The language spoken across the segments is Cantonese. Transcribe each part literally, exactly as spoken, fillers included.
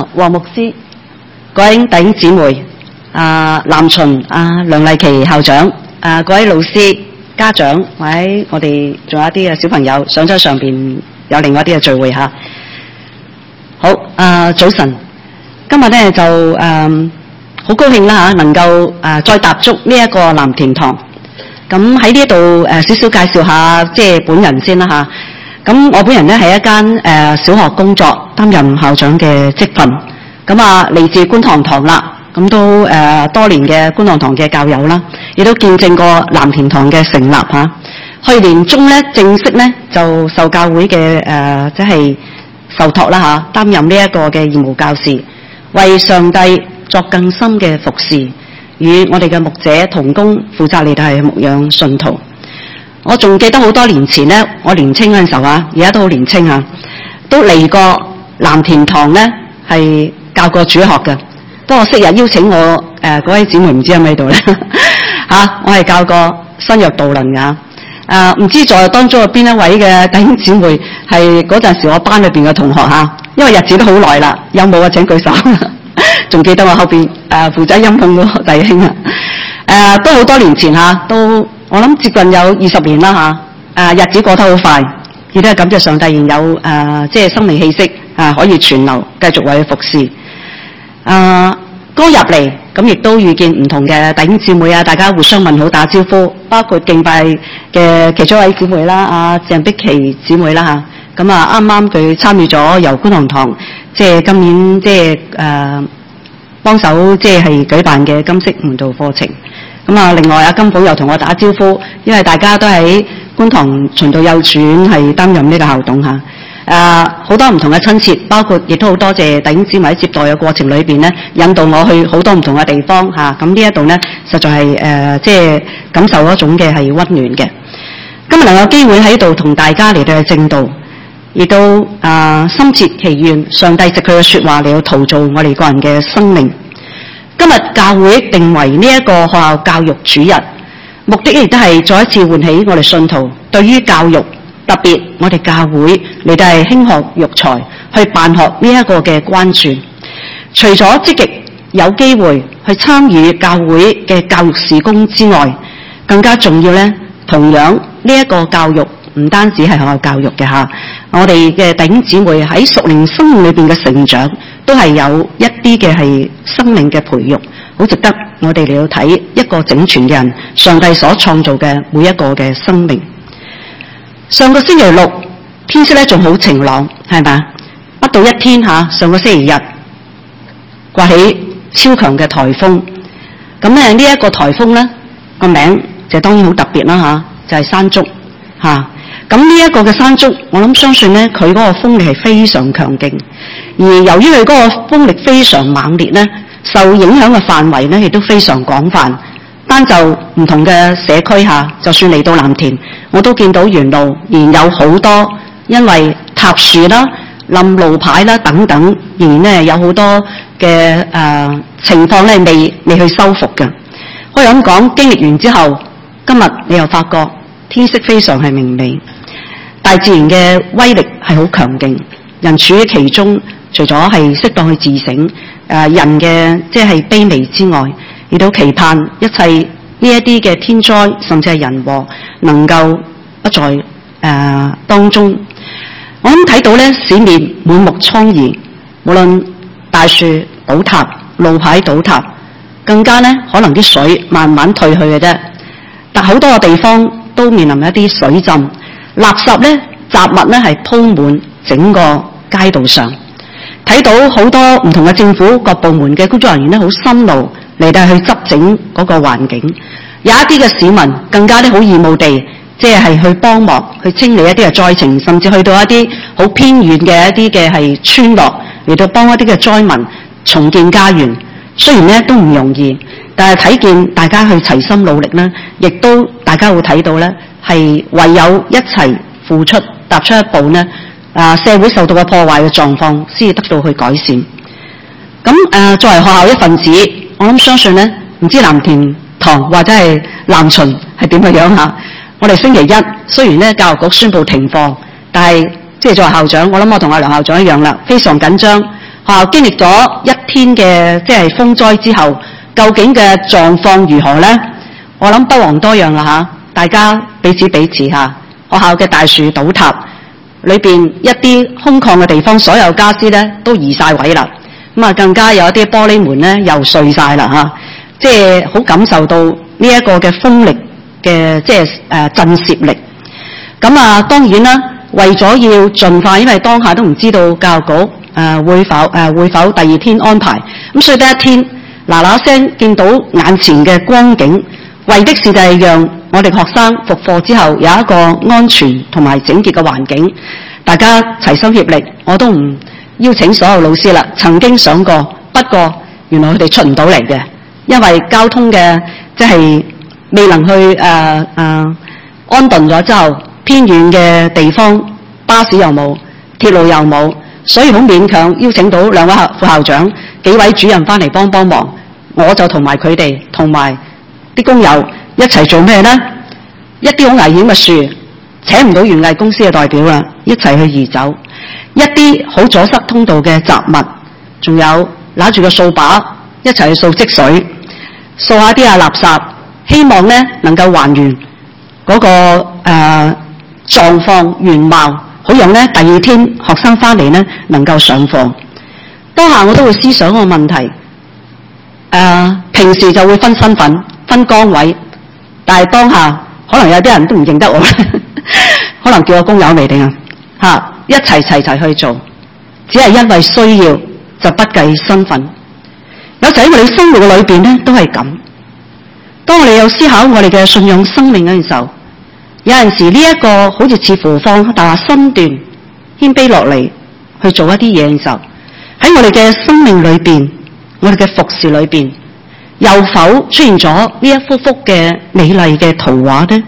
黃牧師、各位弟兄姊妹、啊南巡、啊梁麗琪校長、啊各位老師、家長，或者我哋仲有一啲嘅小朋友上咗上邊有另外一啲嘅聚會嚇。好，啊早晨，今日咧就誒好高興啦嚇，能夠誒再踏足呢一個藍田堂。咁喺呢度誒少少介紹下即係本人先啦嚇。咁我本人咧係一間誒、呃、小學工作，擔任校長嘅職份。咁啊嚟自觀塘堂啦，咁都誒、呃、多年嘅觀塘堂嘅教友啦，亦都見證過藍田堂嘅成立嚇、啊。去年中咧正式咧就受教會嘅誒即係受託啦嚇，擔任呢一個嘅義務教士，為上帝作更深嘅服侍，與我哋嘅牧者同工，負責嚟到係牧養信徒。我仲記得好多年前咧，我年青嗰陣時候啊，而家都好年青啊，都嚟過藍田堂咧，係教過主學嘅。不過昔日邀請我誒嗰、呃、位姊妹唔知喺咪度咧嚇，我係教過新約導論㗎。誒、啊、唔知在當中有邊一位嘅弟兄姊妹係嗰陣時我班裏邊嘅同學嚇、啊，因為日子都好耐啦，有冇啊？請舉手。仲記得我後邊誒、呃、負責音控嗰個弟兄啊，誒、呃、都好多年前嚇、啊，都。我諗接近有二十年啦吓，誒、啊、日子過得好快，亦都係感謝上帝仍有誒、呃、即係生命氣息啊，可以存留，繼續為佢服侍。誒剛入嚟咁亦都遇見唔同嘅弟兄姊妹啊，大家互相問好打招呼，包括敬拜嘅其中一位姊妹啦，阿、啊、鄭碧琪姊妹啦吓，咁啊啱啱佢參與咗由觀塘堂即係今年即係誒幫手即係舉辦嘅金色門徒課程。咁啊，另外阿金寶又同我打招呼，因為大家都喺觀塘循道幼稚園係擔任呢個校董嚇。誒、啊，好多唔同嘅親切，包括亦都好多謝弟兄姊妹喺接待嘅過程裏邊咧，引導我去好多唔同嘅地方嚇。咁、啊、呢一度咧，實在係誒、呃、即係感受一種嘅係溫暖嘅。今日能有機會喺度同大家嚟到去證道，亦都啊深切祈願上帝藉佢嘅説話嚟到陶造我哋個人嘅生命。今日教會定為呢一個學校教育主日，目的亦都係再一次喚起我哋信徒對於教育，特別我哋教會嚟到係興學育才去辦學呢一個嘅關注。除咗積極有機會去參與教會嘅教育事工之外，更加重要咧，同樣呢一個教育唔單止係學校教育嘅嚇，我哋嘅弟兄姊妹喺屬靈生命裏邊嘅成長，都係有一啲嘅係生命嘅培育，好值得我哋嚟到睇一個整全嘅人，上帝所創造嘅每一個嘅生命。上個星期六天色咧仲好晴朗，係咪？不到一天嚇，上個星期日颳起超強嘅颱風，咁咧呢一個颱風咧個名就當然好特別啦嚇，就係、是、山竹嚇。咁呢一個嘅山竹，我諗相信咧，佢嗰個風力係非常強勁，而由於佢嗰個風力非常猛烈咧，受影響嘅範圍咧亦都非常廣泛。單就唔同嘅社區下，就算嚟到藍田，我都見到沿路仍有好多因為塌樹啦、冧路牌啦等等，仍然咧有好多嘅誒、呃、情況咧未未去修復嘅。可以咁講，經歷完之後，今日你又發覺天色非常係明媚。大自然嘅威力係好強勁，人處於其中，除咗係適當去自省，誒、呃、人嘅即係卑微之外，亦都期盼一切呢一啲嘅天災，甚至係人禍，能夠不在誒、呃、當中。我諗睇到咧，市面滿目瘡痍，無論大樹倒塌、路牌倒塌，更加咧可能啲水慢慢退去嘅啫。但好多個地方都面臨一啲水浸。垃圾咧、雜物咧係鋪滿整個街道上，睇到好多唔同嘅政府各部門嘅工作人員咧，好辛勞嚟到去執整嗰個環境。有一啲嘅市民更加咧好義務地，即係去幫忙去清理一啲嘅災情，甚至去到一啲好偏遠嘅一啲嘅係村落嚟到幫一啲嘅災民重建家園。雖然咧都唔容易，但係睇見大家去齊心努力咧，亦都大家會睇到咧。係唯有一齊付出，踏出一步呢，啊，社會受到嘅破壞嘅狀況先至得到去改善。咁誒、呃，作為學校一份子，我諗相信呢，唔知藍田堂或者係南巡係點嘅樣嚇。我哋星期一雖然呢教育局宣布停課，但係即係作為校長，我諗我同阿梁校長一樣啦，非常緊張， 學校經歷咗一天嘅即係風災之後，究竟嘅狀況如何呢？我諗不遑多讓啦嚇，大家彼此彼此嚇。學校嘅大樹倒塌，裏邊一啲空曠嘅地方，所有家私咧都移晒位啦。咁啊，更加有一啲玻璃門咧又碎晒啦嚇，即係好感受到呢一個嘅風力嘅即係誒震懾力。咁啊，當然啦，為咗要盡快，因為當下都唔知道教育局誒、呃、會否誒、呃、會否第二天安排，咁所以第一天嗱嗱聲見到眼前嘅光景，為的是就係讓我哋學生復課之後有一個安全同埋整潔嘅環境，大家齊心協力。我都唔邀請所有老師啦，曾經想過，不過原來佢哋出唔到嚟嘅，因為交通嘅即係未能去誒誒、呃呃、安頓咗之後，偏遠嘅地方巴士又冇，鐵路又冇，所以好勉強邀請到兩位副校長、幾位主任翻嚟幫幫忙。我就同埋佢哋同埋啲工友一齊做咩呢？一啲好危險嘅樹，請唔到園藝公司嘅代表啦，一齊去移走；一啲好阻塞通道嘅雜物，仲有拿住個掃把一齊去掃積水，掃下啲啊垃圾，希望呢能夠還原嗰、那個誒、呃、狀況原貌，好讓呢第二天學生翻嚟呢能夠上課。當下我都會思想個問題，誒、呃、平時就會分身份、分崗位，但係當下可能有啲人都唔認得我，可能叫我工友未定啊嚇，一齊齊齊去做，只係因為需要就不計身份。有時喺我哋生活嘅裏邊咧，都係咁。當我哋有思考我哋嘅信仰生命嗰陣時候，有陣時呢一個好似似乎放大下身段，謙卑落嚟去做一啲嘢嘅時候，喺我哋嘅生命裏邊，我哋嘅服侍裏邊，又否出現咗呢一幅幅嘅美麗嘅圖畫呢？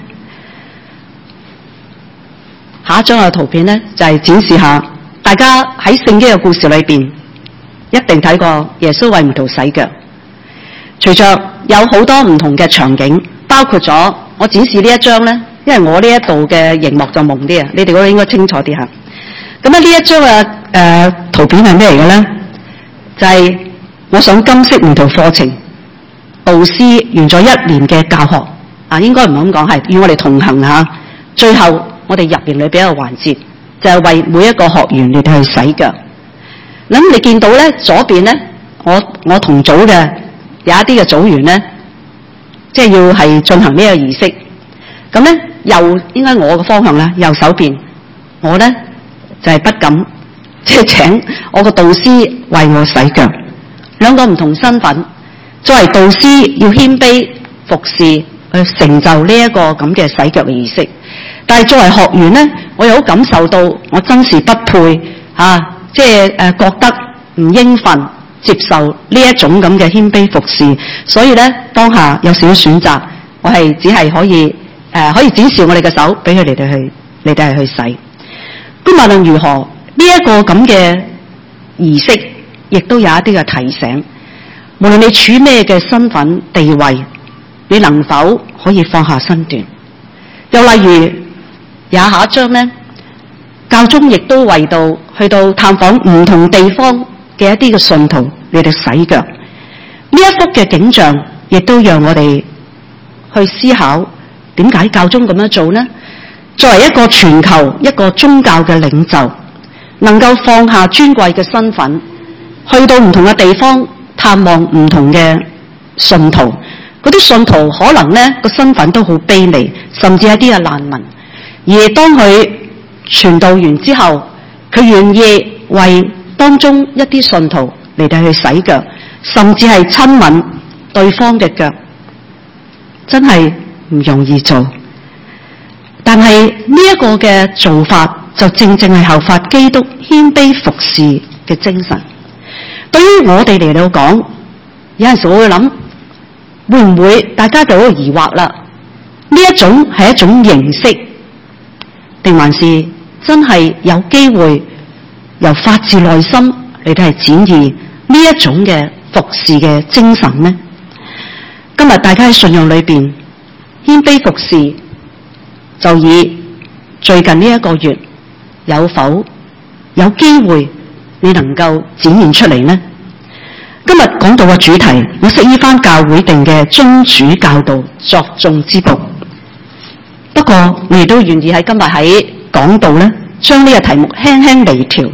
下一張嘅圖片呢，就係、是、展示下大家喺聖經嘅故事裏邊一定睇過耶穌為門徒洗腳。隨着有好多唔同嘅場景，包括咗我展示呢一張呢，因為我呢一度嘅熒幕就蒙啲啊，你哋嗰度應該清楚啲吓。咁啊呢一張嘅誒圖片係咩嚟嘅呢？就係、是、我想金色門徒課程導師完咗一年嘅教學啊，應該唔係咁講，係與我哋同行吓。最後我哋入營裏邊一個環節，就係、是、為每一個學員嚟到去洗腳。咁你見到咧左邊咧，我我同組嘅有一啲嘅組員咧，即係要係進行呢個儀式。咁咧右應該我嘅方向咧，右手邊我咧就係、是、不敢即係、就是、請我個導師為我洗腳。兩個唔同身份，作為導師要謙卑服侍去成就呢一個咁嘅洗腳嘅儀式。但係作為學員咧，我又好感受到我真是不配啊！即係誒、呃、覺得唔應份接受呢一種咁嘅謙卑服侍，所以咧當下有少少選擇，我係只係可以誒、呃、可以展示我哋嘅手俾佢哋哋去，你哋係去洗。咁無論如何，呢、這、一個咁嘅儀式，亦都有一啲嘅提醒。無論你處咩嘅身份地位，你能否可以放下身段？又例如，也下一張咧，教宗亦都為到去到探訪唔同地方嘅一啲嘅信徒，你哋洗腳。呢一幅嘅景象，亦都讓我哋去思考，點解教宗咁樣做呢？作為一個全球一個宗教嘅領袖，能夠放下尊貴嘅身份，去到唔同嘅地方探望唔同嘅信徒，嗰啲信徒可能咧個身份都好卑微，甚至係啲嘅難民。而當佢傳道完之後，佢願意為當中一啲信徒嚟到去洗腳，甚至係親吻對方嘅腳，真係唔容易做。但係呢一個嘅做法，就正正係效法基督謙卑服侍嘅精神。對於我哋嚟到講，有陣時我會諗，會唔會大家就好疑惑啦？呢一種係一種形式，定還是真係有機會由發自內心嚟到係展現呢一種嘅服侍嘅精神呢？今日大家喺信仰裏邊謙卑服侍，就以最近呢一個月有否有機會你能夠展現出嚟呢？今日講到嘅主題，我適依翻教會定嘅宗主教導作眾之僕。不過我亦都願意喺今日喺講道咧，將呢個題目輕輕微調。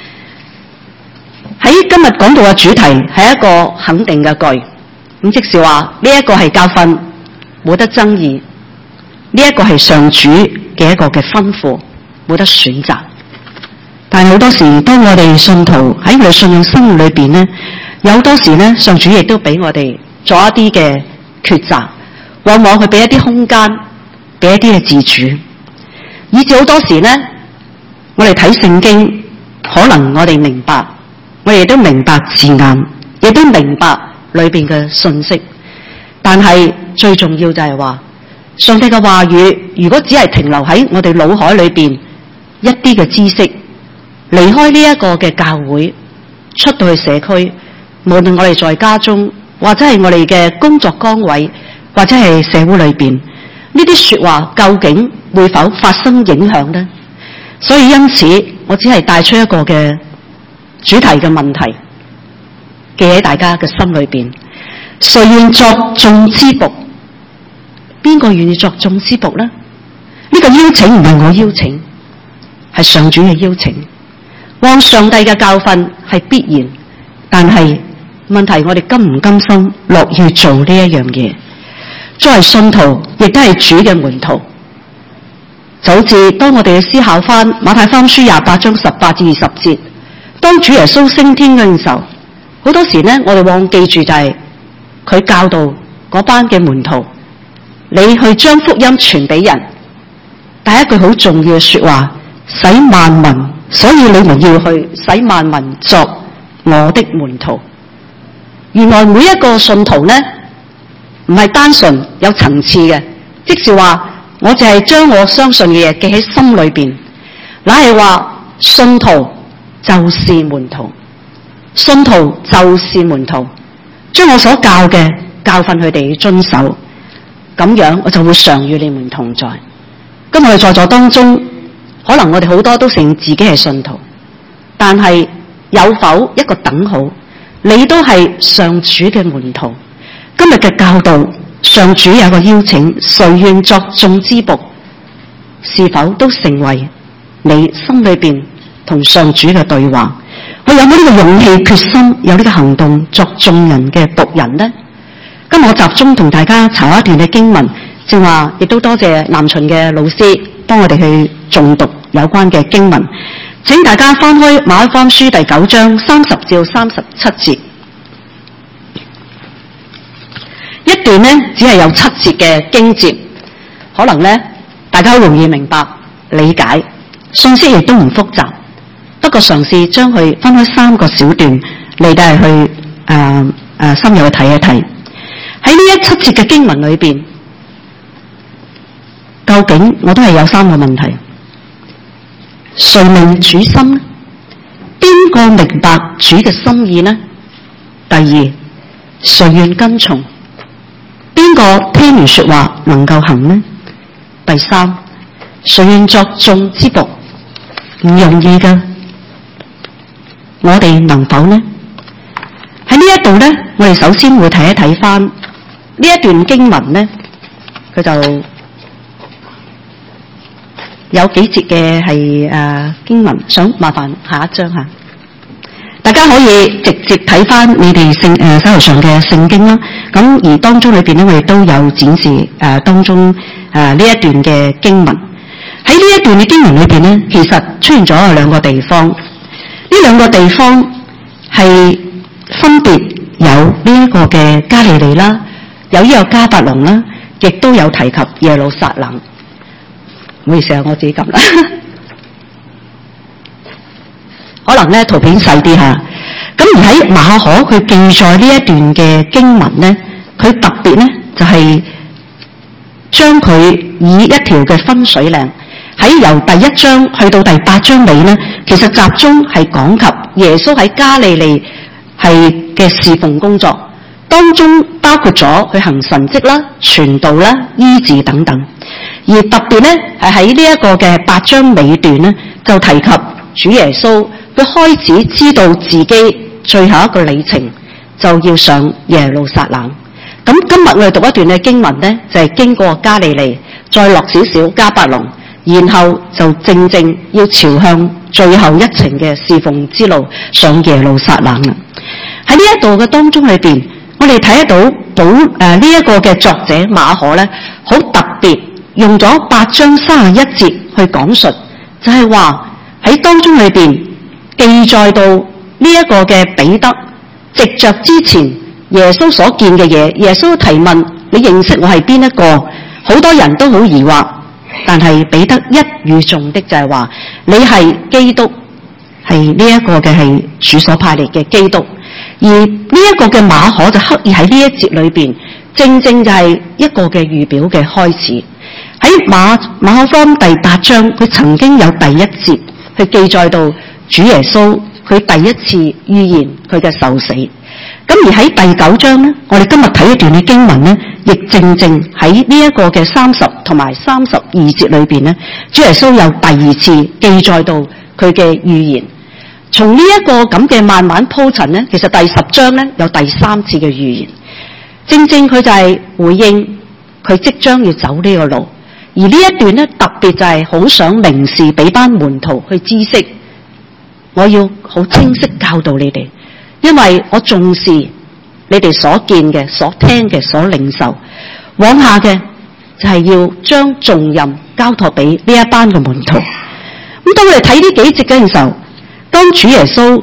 喺今日講到嘅主題係一個肯定嘅句，咁即是話呢一個係教訓，冇得爭議；呢一個係上主嘅一個嘅吩咐，冇得選擇。但係好多時，當我哋信徒喺我哋信仰生活裏邊咧，有好多時咧，上主亦都俾我哋做一啲嘅抉擇，往往佢俾一啲空間，俾一啲嘅自主，以至好多時咧，我哋睇聖經，可能我哋明白，我哋亦都明白字眼，亦都明白裏邊嘅信息，但係最重要就係話，上帝嘅話語如果只係停留喺我哋腦海裏邊一啲嘅知識，離開呢一個嘅教會，出到去社區，無論我哋在家中，或者係我哋嘅工作崗位，或者係社會裏邊，呢啲說話究竟會否發生影響呢？所以因此，我只係帶出一個嘅主題嘅問題，記喺大家嘅心裏邊。誰願作眾之僕？邊個願意作眾之僕呢？呢個邀請唔係我邀請，係上主嘅邀請。往上帝嘅教訓係必然，但係問題我哋甘唔甘心樂意做呢一樣嘢？作為信徒，亦都係主嘅門徒，就好似當我哋去思考翻馬太福音書廿八章十八至二十節，當主耶穌升天嗰陣時候，好多時呢，我哋忘記住就係佢教導嗰班嘅門徒，你去將福音傳俾人，第一句好重要嘅說話，使萬民，所以你們要去使萬民作我的門徒。原來每一個信徒呢，唔係單純有層次嘅，即是話我淨係將我相信嘅嘢記喺心裏邊，乃係話信徒就是門徒，信徒就是門徒，將我所教嘅教訓佢哋遵守，咁樣我就會常與你們同在。今日我哋在座當中，可能我哋好多都承認自己係信徒，但係有否一個等號，你都係上主嘅門徒？今日嘅教導，上主有個邀請，誰願作眾之僕？是否都成為你心裏邊同上主嘅對話？我有冇呢個勇氣、決心，有呢個行動，作眾人嘅僕人呢？今日我集中同大家查一段嘅經文，正話亦都多謝南巡嘅老師幫我哋去誦讀有關嘅經文。請大家翻開馬可福音書第九章三十至三十七節。一段呢，只係有七節嘅經節，可能呢，大家好容易明白理解，信息亦都唔複雜。不過嘗試將佢分開三個小段嚟到去誒誒、呃呃、深入去睇一睇。喺呢一七節嘅經文裏邊，究竟我都係有三個問題：誰明主心呢？邊個明白主嘅心意呢？第二，誰願跟從？邊個聽完說話能夠行呢？第三，誰願作眾之僕？唔容易噶，我哋能否呢？喺呢一度呢，我哋首先會睇一睇翻呢一段經文呢，佢就有幾節嘅係誒經文，想麻煩下一章吓。大家可以直接睇翻你哋聖誒手頭上嘅聖經啦，咁而當中裏邊咧，我哋都有展示誒、呃、當中誒呢、呃、一段嘅經文。喺呢一段嘅經文裏邊咧，其實出現咗兩個地方，呢兩個地方係分別有呢一個嘅加利利啦，有呢個迦百農啦，亦都有提及耶路撒冷。唔好意思啊，我自己撳啦。可能咧圖片細啲吓，咁而喺馬可佢記載呢一段嘅經文咧，佢特別咧就係將佢以一條嘅分水嶺，喺由第一章去到第八章尾咧，其實集中係講及耶穌喺加利利係嘅侍奉工作，當中包括咗去行神蹟啦、傳道啦、醫治等等，而特別咧係喺呢一個嘅八章尾段咧，就提及主耶穌佢開始知道自己最後一個里程就要上耶路撒冷。咁今日我哋讀一段嘅經文呢，就係、是、經過加利利，再落少少迦百農，然後就正正要朝向最後一程嘅侍奉之路上耶路撒冷啦。喺呢一度嘅當中裏邊，我哋睇得到保誒呢一個嘅作者馬可咧，好特別用咗八章三十一節去講述，就係話喺當中裏邊記載到呢一個嘅彼得藉着之前耶穌所見嘅嘢，耶穌提問你認識我係邊一個？好多人都好疑惑，但係彼得一語中的就係話你係基督，係呢一個嘅係主所派嚟嘅基督。而呢一個嘅馬可就刻意喺呢一節裏邊，正正就係一個嘅預表嘅開始。喺馬馬可福音第八章，佢曾經有第一節去記載到主耶穌佢第一次預言佢嘅受死。咁而喺第九章呢，我哋今日睇一段嘅經文呢，亦正正喺呢一個嘅三十同埋三十二節裏邊呢，主耶穌有第二次記載到佢嘅預言。從呢一個咁嘅慢慢鋪陳呢，其實第十章呢有第三次嘅預言，正正佢就係回應佢即將要走呢個路。而呢一段呢，特別就係好想明示俾班門徒去知識，我要好清晰教導你哋。因為我重視你哋所見嘅、所聽嘅、所領受，往下嘅就係要將重任交託俾呢一班嘅門徒。咁當我哋睇呢幾節嗰陣時候，當主耶穌，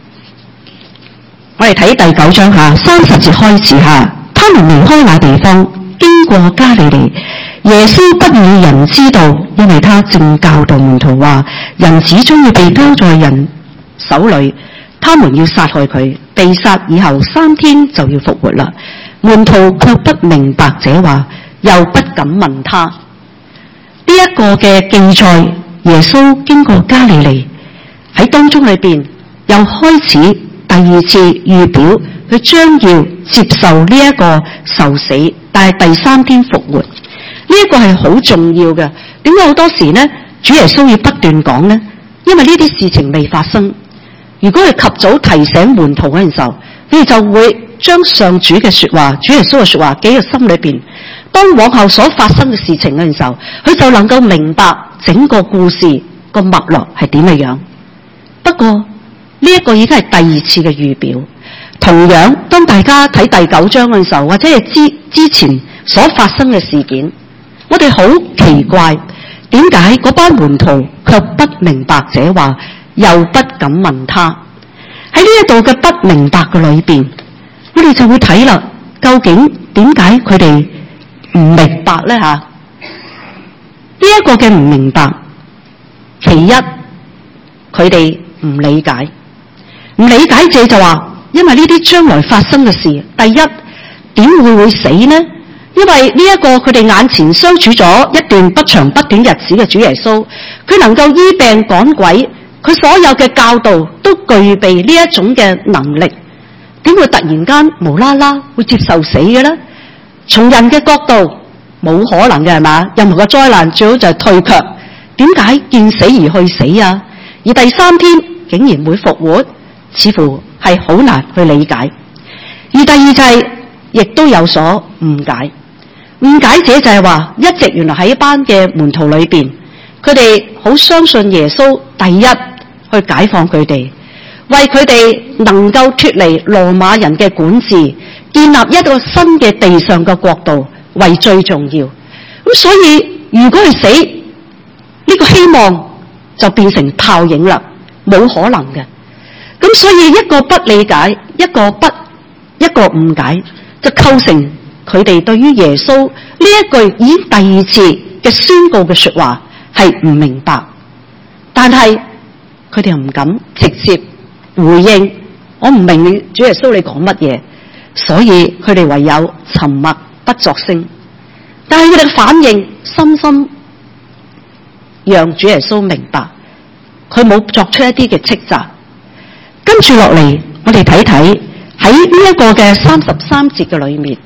我哋睇第九章下三十節開始下，他們離開那地方，經過加利利，耶穌不與人知道，因為他正教導門徒話，人子終要被交在人手裏。他們要殺害佢，被殺以後三天就要復活啦。門徒卻不明白這話，又不敢問他。呢、這、一個嘅記載，耶穌經過加利利喺當中裏邊，又開始第二次預表佢將要接受呢一個受死，但係第三天復活。呢、這、一個係好重要嘅。點解好多時呢？主耶穌要不斷講呢？因為呢啲事情未發生。如果佢及早提醒門徒嗰陣時候，佢哋就會將上主嘅說話、主耶穌嘅說話記喺心裏邊。當往後所發生嘅事情嗰陣時候，佢就能夠明白整個故事個脈絡係點嘅樣。不過呢一個已經係第二次嘅預表。同樣，當大家睇第九章嘅時候，或者係之之前所發生嘅事件，我哋好奇怪，點解嗰班門徒卻不明白這話？又不敢問他。喺呢一度嘅不明白嘅裏邊，我哋就會睇啦，究竟點解佢哋唔明白咧？吓，呢一個嘅唔明白，其一佢哋唔理解，唔理解者就話，因為呢啲將來發生嘅事，第一點會會死呢？因為呢一個佢哋眼前相處咗一段不長不短日子嘅主耶穌，佢能夠醫病趕鬼。佢所有嘅教導都具備呢一種嘅能力，點會突然間無啦啦會接受死嘅咧？從人嘅角度冇可能嘅係嘛？任何嘅災難最好就係退卻。點解見死而去死啊？而第三天竟然會復活，似乎係好難去理解。而第二就係、是、亦都有所誤解，誤解者就係話一直原來喺一班嘅門徒裏邊，佢哋好相信耶穌第一。去解放佢哋，為佢哋能夠脫離羅馬人嘅管治，建立一個新嘅地上嘅國度為最重要。咁所以如果佢死，呢個希望就變成泡影啦，冇可能嘅。咁所以一個不理解，一個不一個誤解，就構成佢哋對於耶穌呢一句已經第二次嘅宣告嘅說話係唔明白，但係佢哋又唔敢直接回應，我唔明你主耶穌你講乜嘢，所以佢哋唯有沉默不作聲。但係佢哋嘅反應深深讓主耶穌明白，佢冇作出一啲嘅斥責。跟住落嚟，我哋睇睇喺呢一個嘅三十三節嘅裏面。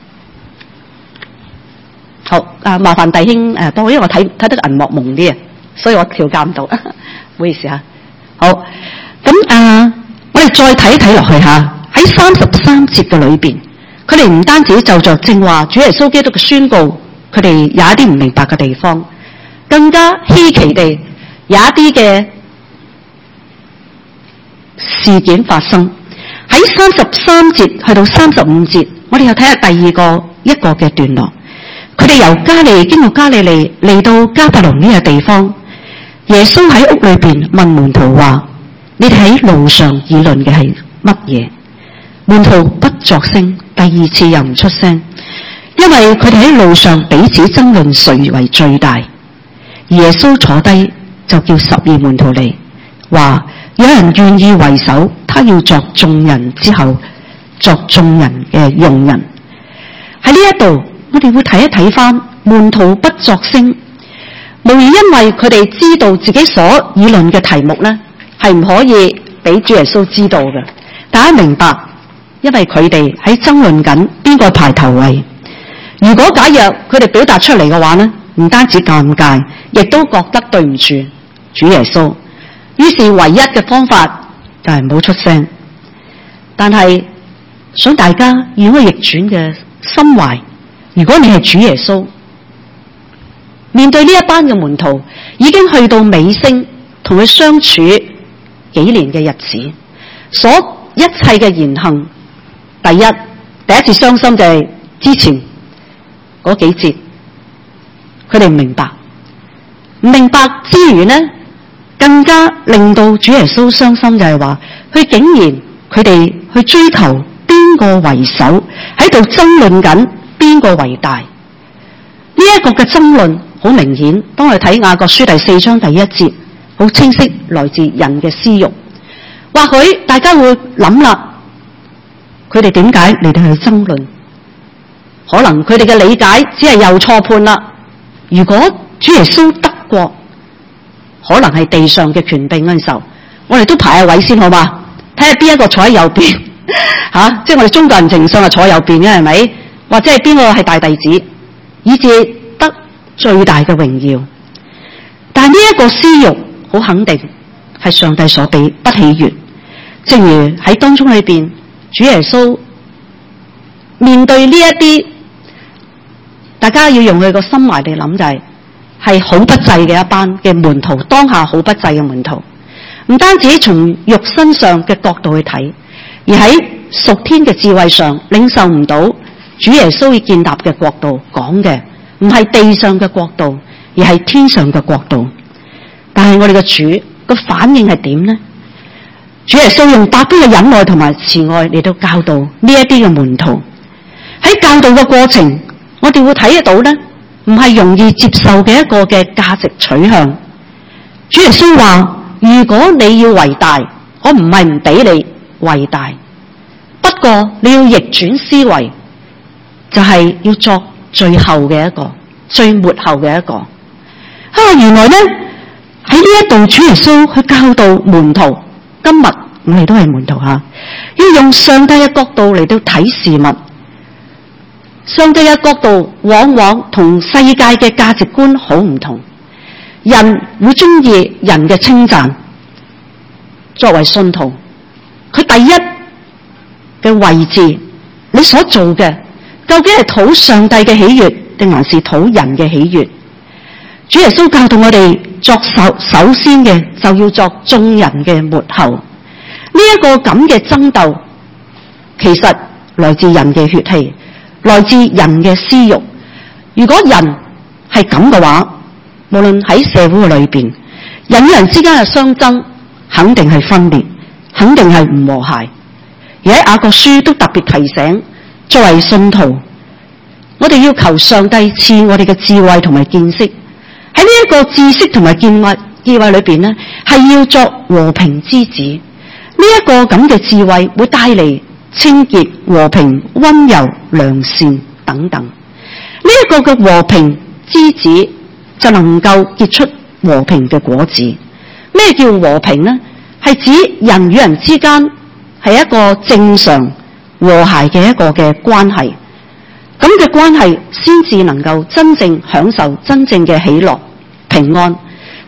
好啊，麻煩弟兄誒幫我，因為我睇睇得銀幕蒙啲啊。 所以我調教唔到，唔好意思吓。好，咁啊，我哋再睇一睇落去吓，喺三十三節嘅裏邊，佢哋唔單止就着正話主耶穌基督嘅宣告，佢哋有一啲唔明白嘅地方，更加稀奇地有一啲嘅事件發生。喺三十三節去到三十五節，我哋又睇下第二個一個嘅段落。佢哋由加利經過加利利嚟到迦百農呢個地方，耶穌喺屋裏邊問門徒話：你哋喺路上議論嘅係乜嘢？門徒不作聲，第二次又唔出聲，因為佢哋喺路上彼此爭論誰為最大。耶穌坐低就叫十二門徒嚟，話有人願意為首，他要作眾人之後，作眾人嘅用人。喺呢一度，我哋會睇一睇翻門徒不作聲，無疑因為佢哋知道自己所議論嘅題目呢係唔可以俾主耶穌知道嘅。大家明白，因為佢哋喺爭論緊邊個排頭位。如果假若佢哋表達出嚟嘅話呢，唔單止尷尬，亦都覺得對唔住主耶穌。於是唯一嘅方法就係唔好出聲。但係想大家以個逆轉嘅心懷，如果你係主耶穌，面對呢一班嘅門徒，已經去到尾聲，同佢相處幾年嘅日子，所一切嘅言行，第一第一次傷心就係之前嗰幾節，佢哋唔明白，唔明白之餘呢，更加令到主耶穌傷心就係話，佢竟然佢哋去追求邊個為首，喺度爭論緊邊個為大。呢、這、一個嘅爭論好明顯，當我哋睇雅各書第四章第一節，好清晰來自人嘅私欲。或許大家會諗啦，佢哋點解嚟到去爭論？可能佢哋嘅理解只係又錯判啦。如果主耶穌得國，可能係地上嘅權柄嗰陣時候，我哋都排下位先好嘛？睇下邊一個坐喺右邊吓、啊，即係我哋中國人情上係坐右邊嘅係咪？或者係邊個係大弟子，以至得最大嘅榮耀。但係呢一個私欲好肯定係上帝所俾，不喜悅。正如喺當中裏邊，主耶穌面對呢一啲，大家要用佢個心懷地諗就係係好不濟嘅一班嘅門徒，當下好不濟嘅門徒，唔單止從肉身上嘅角度去睇，而喺屬天嘅智慧上領受唔到主耶穌要建立嘅國度，講嘅唔係地上嘅國度，而係天上嘅國度。但係我哋嘅主個反應係點呢？主耶穌用百般嘅忍耐同埋慈愛嚟到教導呢一啲嘅門徒。喺教導嘅過程，我哋會睇得到呢，唔係容易接受嘅一個嘅價值取向。主耶穌話：如果你要為大，我唔係唔俾你為大，不過你要逆轉思維，就係要作最後嘅一個，最末後嘅一個。啊，原來呢喺呢一度主耶穌去教導門徒，今日我哋都係門徒吓，要用上帝嘅角度嚟到睇事物。上帝嘅角度往往同世界嘅價值觀好唔同。人會中意人嘅稱讚，作為信徒，佢第一嘅位置，你所做嘅究竟係討上帝嘅喜悅，定還是討人嘅喜悅？主耶穌教導我哋作首首先嘅就要作眾人嘅末後。呢、這、一個咁嘅爭鬥，其實來自人嘅血氣，來自人嘅私欲。如果人係咁嘅話，無論喺社會嘅裏邊，人與人之間嘅相爭，肯定係分裂，肯定係唔和諧。而喺雅各書都特別提醒，作為信徒，我哋要求上帝賜我哋嘅智慧同埋見識。喺呢一個知識同埋見慧智慧裏邊呢，係要作和平之子。呢、這、一個咁嘅智慧會帶嚟清潔、和平、溫柔、良善等等。呢、這、一個嘅和平之子就能夠結出和平嘅果子。咩叫和平呢？係指人與人之間係一個正常和諧嘅一個嘅關係。咁嘅關係先至能夠真正享受真正嘅喜樂平安。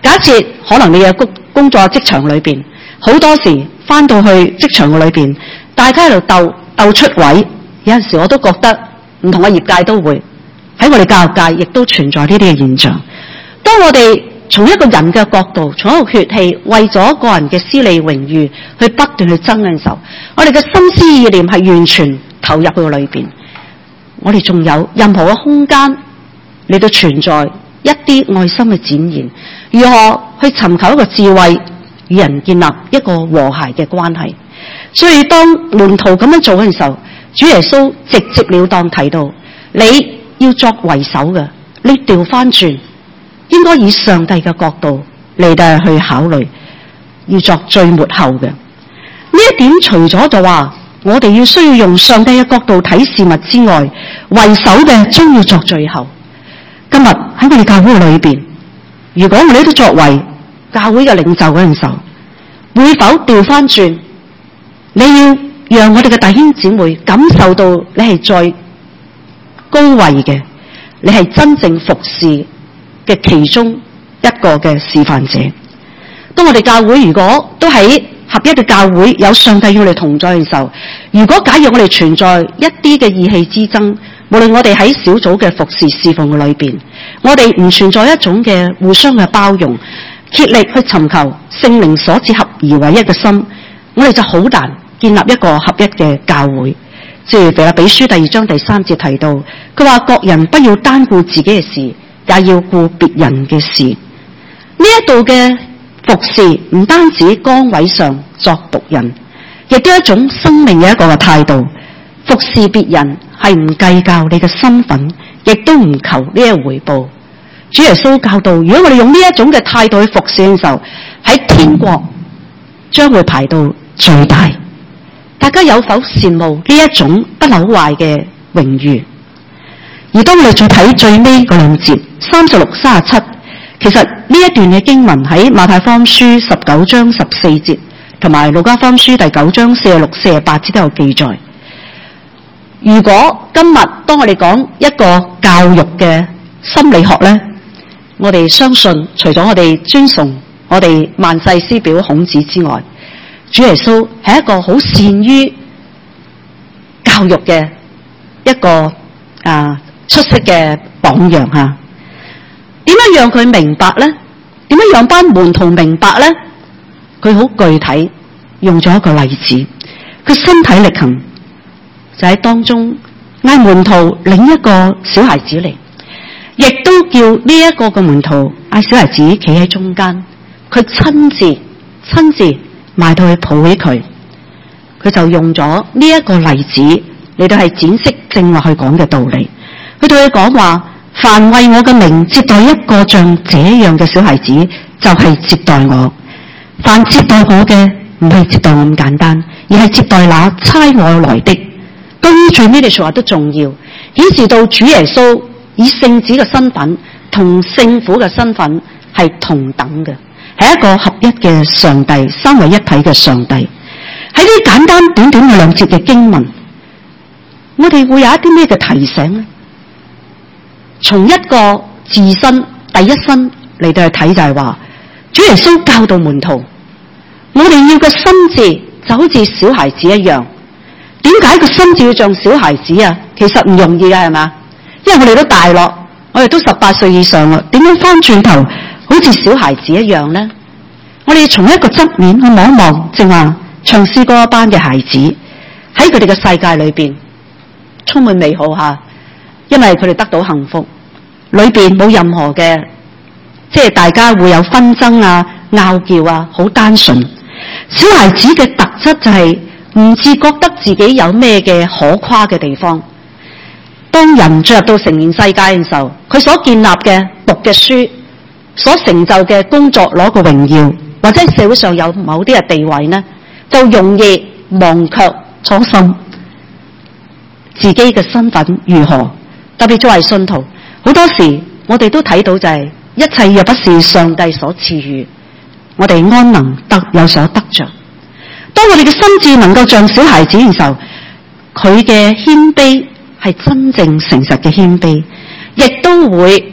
假設可能你嘅工工作職場裏邊，好多時翻到去職場嘅裏邊，大家喺度鬥鬥出位，有陣時我都覺得唔同嘅業界都會喺我哋教育界亦都存在呢啲嘅現象。當我哋從一個人嘅角度，從一個血氣，為咗個人嘅私利榮譽去不斷去爭嘅時候，我哋嘅心思意念係完全投入去裏邊，我哋仲有任何嘅空間嚟到存在一啲愛心嘅展現，如何去尋求一個智慧與人建立一個和諧嘅關係。所以當門徒咁樣做嘅時候，主耶穌直接了當提到，你要作為首嘅，你調翻轉，應該以上帝嘅角度嚟到去考慮，要作最末後嘅。呢一點除咗就話我哋要需要用上帝嘅角度睇事物之外，為首嘅將要作最後。今日喺我哋教會裏邊，如果我哋都作為教會嘅領袖嗰陣時候，會否調翻轉？你要讓我哋嘅弟兄姊妹感受到你係在高位嘅，你係真正服侍嘅其中一個嘅示範者。當我哋教會如果都喺合一嘅教會，有上帝與我哋同在嘅時候，如果假如我哋存在一啲嘅意氣之爭，無論我哋喺小組嘅服侍侍奉嘅裏邊，我哋唔存在一種嘅互相嘅包容，竭力去尋求聖靈所賜合而為一嘅心，我哋就好難建立一個合一嘅教會。正如腓立比書第二章第三節提到，佢話各人不要單顧自己嘅事，也要顧別人嘅事。呢一度嘅服侍唔單止崗位上作僕人，亦都係一種生命嘅一個嘅態度。服侍別人係唔計較你嘅身份，亦都唔求呢一回報。主耶穌教導，如果我哋用呢一種嘅態度去服侍嘅時候，喺天國將會排到最大。大家有否羨慕呢一種不朽壞嘅榮譽？而當我哋再睇最尾嗰兩節三十六、三十七，其實呢一段嘅經文喺馬太福音書十九章十四節，同埋路加福音書第九章四十六、四十八節都有記載。如果今日當我哋講一個教育嘅心理學呢，我哋相信除咗我哋尊崇我哋萬世師表孔子之外，主耶穌係一個好善於教育嘅一個啊出色嘅榜樣吓。點樣讓佢明白呢？點樣讓班門徒明白呢？佢好具體用咗一個例子，佢身體力行，就喺當中嗌門徒領一個小孩子嚟，亦都叫呢一個嘅門徒嗌小孩子企喺中間，佢親自親自埋到去抱起佢，佢就用咗呢一個例子嚟到係展示正話去講嘅道理。佢對佢講話：凡為我嘅名接待一個像這樣嘅小孩子，就係接待我。凡接待我嘅，唔係接待我咁簡單，而係接待那差我來的。當然最尾嘅說話都重要，顯示到主耶穌以聖子嘅身份同聖父嘅身份係同等嘅，係一個合一嘅上帝，三位一體嘅上帝。喺呢簡單短短嘅兩節嘅經文，我哋會有一啲咩嘅提醒呢？從一個自身第一身嚟到去睇，就係話主耶穌教導門徒，我哋要嘅心智就好似小孩子一樣。點解個心智要像小孩子啊？其實唔容易㗎，係嘛？因為我哋都大咯，我哋都十八歲以上啦，點樣翻轉頭好似小孩子一樣呢？我哋從一個側面去望一望，正話唱詩歌一班嘅孩子喺佢哋嘅世界裏邊充滿美好吓，因為佢哋得到幸福，裏邊冇任何嘅即係大家會有紛爭啊、拗撬啊，好單純。小孩子嘅特質就係唔自覺得自己有咩嘅可誇嘅地方。當人進入到成年世界嘅時候，佢所建立嘅讀嘅書，所成就嘅工作攞個榮耀，或者社會上有某啲嘅地位呢，就容易忘卻初心，自己嘅身份如何。特別作為信徒，好多時我哋都睇到就係一切若不是上帝所賜予，我哋安能得有所得着。當我哋嘅心智能夠像小孩子嘅時候，佢嘅謙卑係真正誠實嘅謙卑，亦都會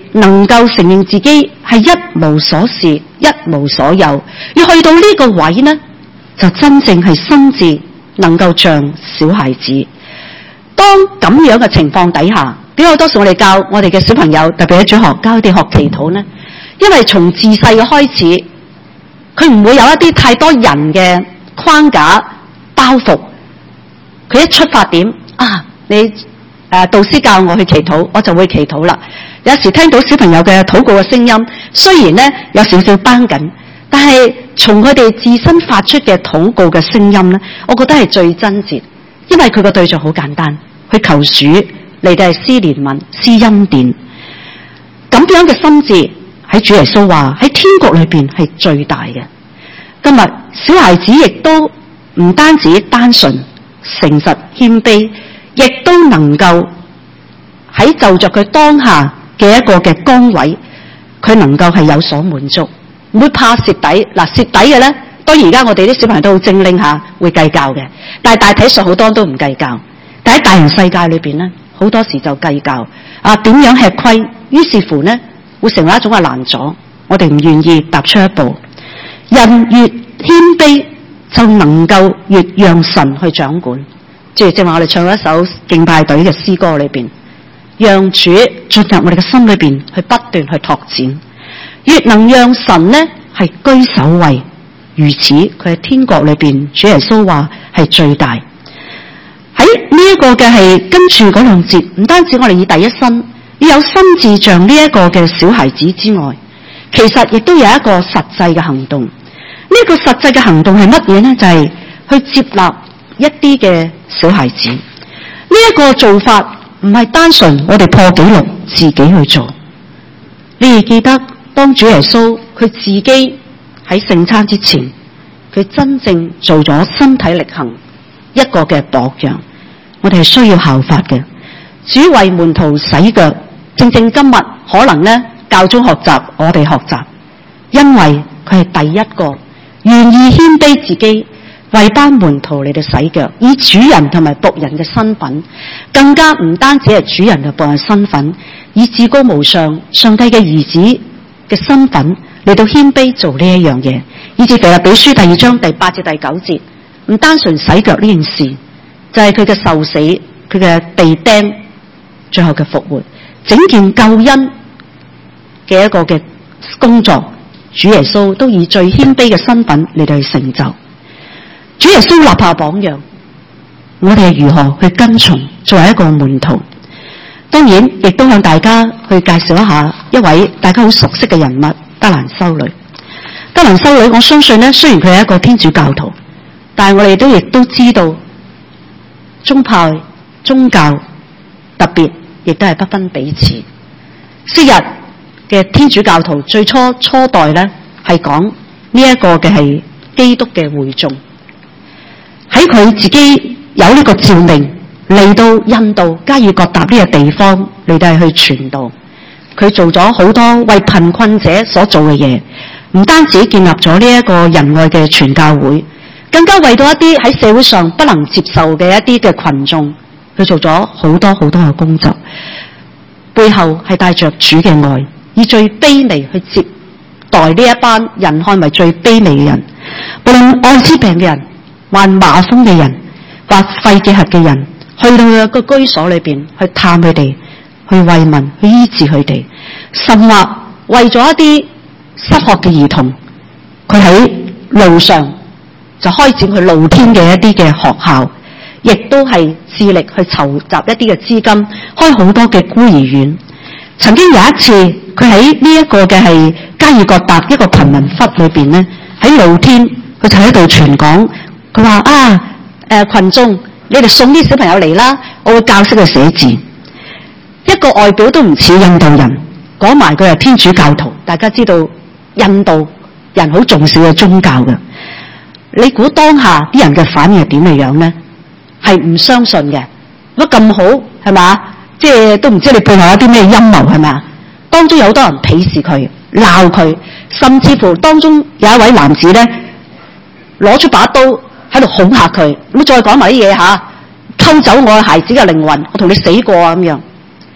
能夠承認自己係一無所事、一無所有，要去到呢個位呢，就真正係心智能夠像小孩子。當咁樣嘅情況底下，點解好多時我哋教我哋嘅小朋友，特別喺主學教佢哋學祈禱呢？因為從自細嘅開始，佢唔會有一啲太多人嘅框架包袱。佢一出發點啊，你誒、呃、導師教我去祈禱，我就會祈禱啦。有時聽到小朋友嘅禱告嘅聲音，雖然咧有少少繃緊，但係從佢哋自身發出嘅禱告嘅聲音咧，我覺得係最真切，因為佢個對象好簡單，去求主嚟到係施憐憫、施恩典。咁樣嘅心智喺主耶穌話喺天國裏邊係最大嘅。今日小孩子亦都唔單止單純、誠實、謙卑，亦都能夠喺就着佢當下嘅一個嘅崗位，佢能夠係有所滿足，唔會怕蝕底。嗱，蝕底嘅咧，當然而家我哋啲小朋友都好精靈下，會計較嘅，但係大體上好多都唔計較。但喺大人世界裏邊咧，好多時就計較啊，點樣吃虧，於是乎呢會成為一種嘅攔阻，我哋唔願意踏出一步。人越謙卑，就能夠越讓神去掌管。即係正話我哋唱咗一首敬拜隊嘅詩歌裏邊，讓主進入我哋嘅心裏邊，去不斷去拓展，越能讓神呢係居首位。如此，佢喺天國裏邊，主耶穌話係最大。喺呢一個嘅係跟住嗰兩節，唔單止我哋以第一身要有心智像呢一個嘅小孩子之外，其實亦都有一個實際嘅行動。呢、這個實際嘅行動係乜嘢呢？就係、是、去接納一啲嘅小孩子。呢、這、一個做法唔係單純我哋破紀錄自己去做。你哋記得當主耶穌佢自己喺聖餐之前，佢真正做咗身體力行一個嘅榜樣，我哋係需要效法嘅。主為門徒洗腳，正正今日可能呢教宗學習，我哋學習，因為佢係第一個願意謙卑自己，為班門徒嚟到洗腳，以主人同埋僕人嘅身份，更加唔單止係主人同僕人身份，以至高無上上帝嘅兒子嘅身份嚟到謙卑做呢一樣嘢，以至腓立比書第二章第八至第九節，唔單純洗腳呢件事，就係佢嘅受死，佢嘅被釘，最後嘅復活，整件救恩嘅一個嘅工作，主耶穌都以最謙卑嘅身份嚟到去成就。主耶穌立下榜樣，我哋係如何去跟從作為一個門徒？當然亦都向大家去介紹一下一位大家好熟悉嘅人物，德蘭修女。德蘭修女，我相信呢，雖然佢係一個天主教徒，但係我哋都亦都知道宗派宗教特別亦都係不分彼此。昔日嘅天主教徒最初初代呢係講呢一個嘅係基督嘅會眾，喺佢自己有呢個召命嚟到印度加爾各答呢個地方嚟到係去傳道。佢做咗好多為貧困者所做嘅嘢，唔單止建立咗呢一個仁愛嘅傳教會，更加為到一啲喺社會上不能接受嘅一啲嘅群眾，佢做咗好多好多嘅工作，背後係帶着主嘅愛，以最卑微去接待呢一班人看為最卑微嘅人，無論艾滋病嘅人、患麻風嘅人、或肺結核嘅人，去到佢個居所裏邊去探佢哋，去慰問，去醫治佢哋，甚或為咗一啲失學嘅兒童，佢喺路上就開展佢露天嘅一啲嘅學校，亦都係致力去籌集一啲嘅資金，開好多嘅孤兒院。曾經有一次，佢喺呢一個嘅係加爾各答一個貧民窟裏邊咧，喺露天佢就喺度傳講，佢話啊誒、呃、群眾，你哋送啲小朋友嚟啦，我會教識佢寫字。一個外表都唔似印度人，講埋佢係天主教徒。大家知道印度人好重視嘅宗教嘅，你估當下啲人嘅反應係點嘅樣呢？係唔相信嘅。乜咁好係嘛？即係都唔知你背後有啲咩陰謀係嘛？當中有好多人鄙視佢、鬧佢，甚至乎當中有一位男子咧攞出把刀喺度恐嚇佢，咁再講埋啲嘢吓，偷走我孩子嘅靈魂，我同你死過啊咁樣。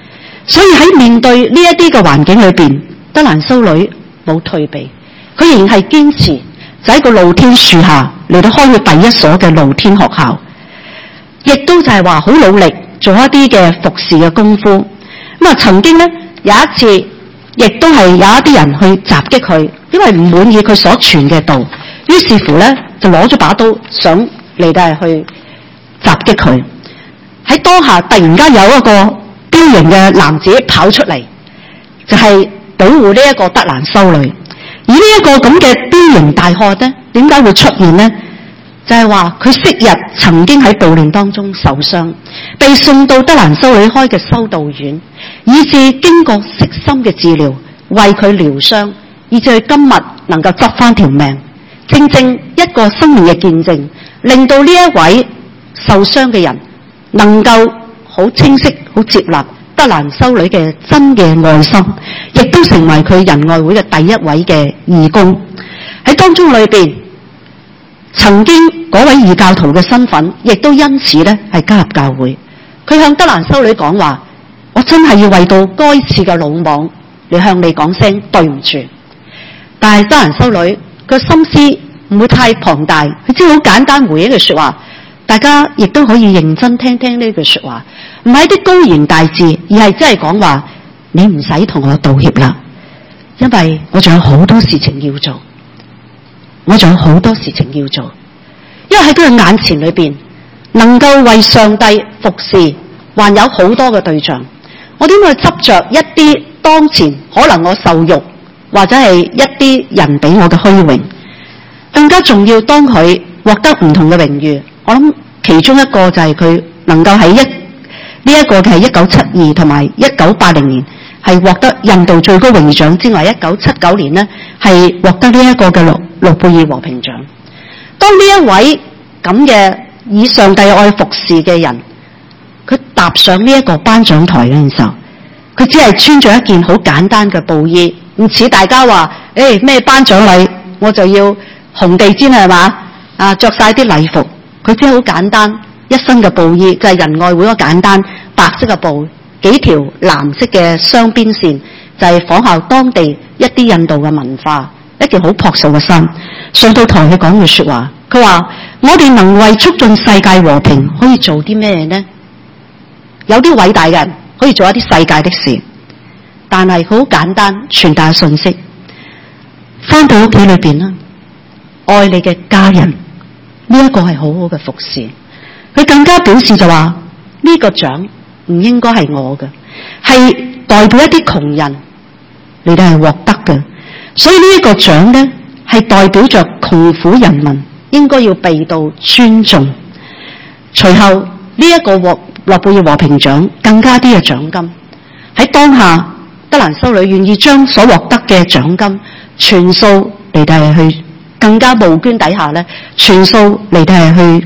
所以喺面對呢一啲嘅環境裏邊，德蘭修女冇退避，佢仍然係堅持就喺個露天樹下嚟到開佢第一所嘅露天學校，亦都就係話好努力做一啲嘅服侍嘅功夫。咁啊，曾經咧有一次，亦都係有一啲人去襲擊佢，因為唔滿意佢所傳嘅道，於是乎咧就攞咗把刀想嚟到係去襲擊佢。喺當下突然間有一個彪形嘅男子跑出嚟，就係、是、保護呢一個德蘭修女。而呢一個咁嘅彪形大漢咧，點解會出現呢？就係話佢昔日曾經喺暴亂當中受傷，被送到德蘭修女開嘅修道院，以致經過悉心嘅治療，為佢療傷，以致佢今日能夠執翻條命。正正一個生命嘅見證，令到呢一位受傷嘅人能夠好清晰、好接納德蘭修女嘅真嘅愛心，亦都成為佢仁愛會嘅第一位嘅義工。喺當中裏邊，曾經嗰位異教徒嘅身份，亦都因此咧係加入教會。佢向德蘭修女講話：我真係要為到該次嘅魯莽，嚟向你講聲對唔住。但係德蘭修女個心思唔會太龐大，佢只好簡單回應嘅說話。大家亦都可以認真聽聽呢句說話，唔係啲高言大志，而係真係講話，你唔使同我道歉啦，因為我仲有好多事情要做，我仲有好多事情要做。因為喺佢嘅眼前裏邊，能夠為上帝服侍，還有好多嘅對象。我點會執着一啲當前可能我受辱，或者係一啲人俾我嘅虛榮？更加重要，當佢獲得唔同嘅榮譽，我諗其中一個就係佢能夠喺一呢一個嘅係一九七二同埋一九八零年係獲得印度最高榮譽獎之外，一九七九年呢係獲得呢一個嘅諾諾貝爾和平獎。當呢一位咁嘅以上帝愛服侍嘅人，佢踏上呢一個頒獎台嘅時候，佢只係穿咗一件好簡單嘅布衣，唔似大家話誒咩頒獎禮我就要紅地氈係嘛啊，着晒啲禮服。佢只係好簡單一身嘅布衣，就係、是、仁愛會嗰簡單白色嘅布，幾條藍色嘅雙邊線，就係、是、仿效當地一啲印度嘅文化，一件好樸素嘅衫。上到台去講嘅說話，佢話我哋能為促進世界和平可以做啲咩呢？有啲偉大嘅人可以做一啲世界的事，但係好簡單傳達信息。翻到屋企裏邊啦，愛你嘅家人。呢一個係好好嘅服侍，佢更加表示就話呢個獎唔應該係我嘅，係代表一啲窮人你哋係獲得嘅，所以呢一個獎咧係代表着窮苦人民應該要被到尊重。隨後呢一個獲諾貝爾和平獎更加啲嘅獎金，喺當下德蘭修女願意將所獲得嘅獎金全數嚟到係去。更加募捐底下咧，全數嚟到係去